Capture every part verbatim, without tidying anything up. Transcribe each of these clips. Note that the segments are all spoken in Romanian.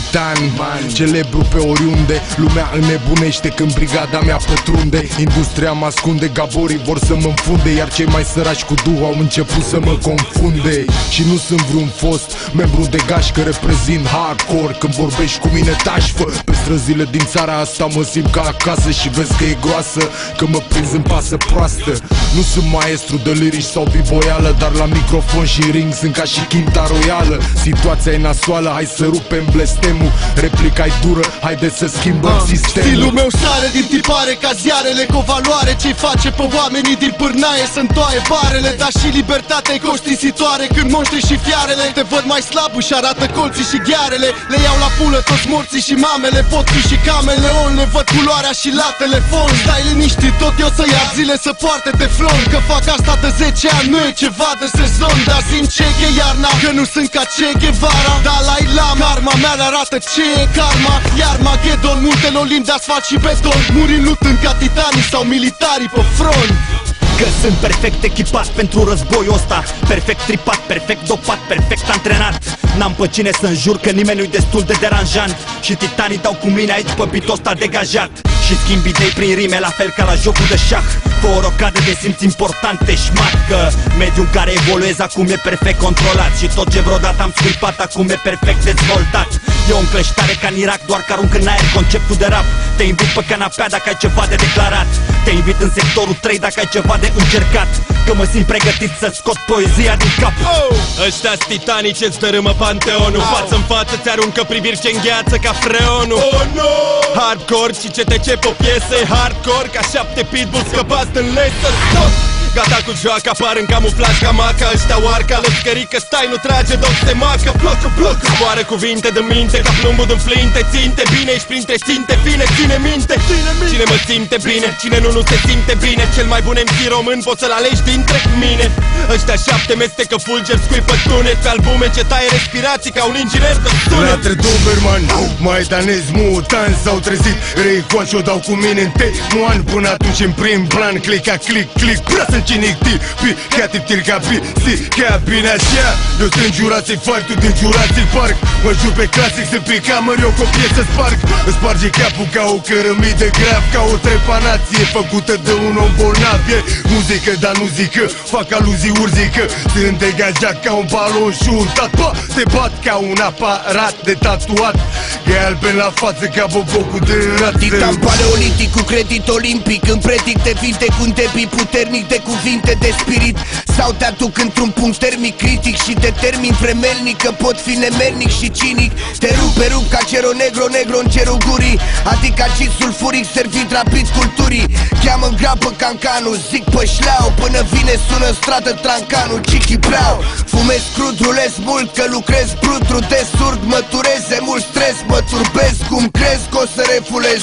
titan, celebru pe oriunde. Lumea înnebunește când brigada mea pătrunde. Industria mă ascunde, gaborii vor să mă înfunde, iar cei mai săraci cu duh au început să mă confunde. Și nu sunt vreun fost membru de gașcă, reprezint hardcore. Când vorbești cu mine taci, fă. Pe străzile din țara asta mă simt ca acasă și vezi că e groasă, că mă prinzi în pasă proastă. Nu sunt maestru de lirici sau biboială, dar la microfon și ring sunt ca și Quinta Royală. Situația e nasoală, hai să rupem blestemul. Replica-i dură, haideți să schimbăm ah, sistemul. Stilul meu sare din tipare ca ziarele, cu valoare ce-i face pe oamenii din pârnaie să întoaie barele. Dar și libertatea e costisitoare când monștri și fiarele te văd mai slab, își arată colții și ghearele. Le iau la pulă toți morții și mamele, potrii și cameleon. Le văd culoarea și la telefon. Stai liniștit, tot eu să ia zile să poarte teflon, că fac asta de zece ani, nu e ceva de sezon. Dar sincer e iarna, că nu sunt ca Che Guevara, Dalai Lama. Karma mea le arată ce e karma. Iar Magedon, multelor limbi de asfalt și beton, murind luptând ca titanii sau militarii pe front. Că sunt perfect echipat pentru războiul ăsta, perfect tripat, perfect dopat, perfect antrenat. N-am pe cine să înjur, că nimeni nu-i destul de deranjant. Și titanii dau cu mine aici pe bitul ăsta degajat. Și schimb idei prin rime, la fel ca la jocul de șah. Fă o rocadă de simț importante, șmat. Că mediul în care evoluez acum e perfect controlat. Și tot ce vreodată am scuipat acum e perfect dezvoltat. E o încleștare ca în Irak, doar că arunc în aer conceptul de rap. Te invit pe canapea dacă ai ceva de declarat. Te invit în sectorul trei dacă ai ceva de încercat. Că mă simt pregătit să scot poezia din cap. Oh! Ăștia-s titanii ce-ți dărâmă panteonul. oh. Față-n față ți-aruncă priviri ce îngheață ca freonul. Oh, no! Hardcore și ce te cep o piesă e hardcore, ca șapte pitbull scăpați în laser. Stop! Gata cu joaca, apar în camuflaj ca maca. Ăștia oarca, lăscărică, stai, nu trage, doc se macă. Blocă, blocă, zboară cuvinte de minte, ca plumbul din flinte. Ținte bine, ești printre ținte fine, ține minte. Cine mă simte bine, cine nu, nu se simte bine. Cel mai bun M C român, poți să-l alegi dintre mine. Ăștia șapte mestecă fulger, scuipă tunet pe albume ce taie respirații ca un inginer de sunet. Latre Doberman, maidanezi mutanți s-au trezit. Rei coace o dau cu mine în T-Moan. Până atunci în prim plan, clica, click, click. Brasă cinic, ti, pi, chiativ, tirca, pi, si, chea, bine așa. Eu sunt Jurassic Park, tu din Jurassic Park. Mă jur pe clasic, sunt pe camăr, eu copie să sparg. Îți sparge capul ca o cărămidă grav, ca o trepanație făcută de un om bolnav. E muzică, dar nu zică, fac aluzii urzică. Sunt degajat ca un balon și urtat, pa, te bat ca un aparat de tatuat. E alben la față ca bobocul de rat. Titan paleolitic cu credit olimpic, îmi predic de vinte cu un debit puternic de cuvinte de spirit. Sau te aduc într-un punct termic critic și determin vremelnic că pot fi nemernic și cinic. Te rup pe rup ca cero negro, negro în cerul gurii. Adică acid sulfuric servit rapid culturii. Cheamă-n grapă cancanul, zic pe șleau, până vine sună stradă trancanul, chichi breau. Fumez crud, rulez mult, că lucrez brut, trudez surd, mă tureze mult stres, mă turbez, cum crezi că o să refulez.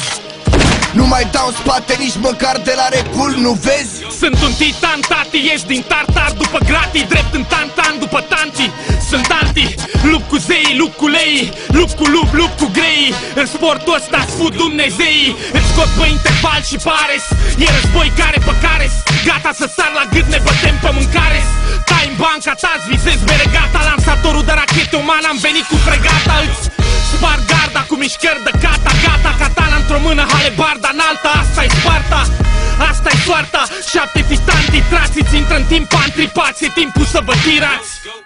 Nu mai dau în spate nici măcar de la recul, nu vezi? Sunt un titan, tati, ești din tartar după gratii, drept în tantan după tanti. Sunt anti, lup cu zeii, lup cu leii, lup cu lup, lup cu greii. În sportul ăsta sfut Dumnezeii, îți scot pe interval și pares. E război care pe care gata să sar la gât, ne bătem pe mâncare. Tai în banca ta-ți visez bere gata, lansatorul de rachete uman, am venit cu fregata. Îți spar garda cu mișcări de gata, gata. Katana într-o mână, halebarda în alta, asta-i Sparta. Asta-i soarta, șapte titani titrați, îți intră în timp antripați, e timpul să vă tirați.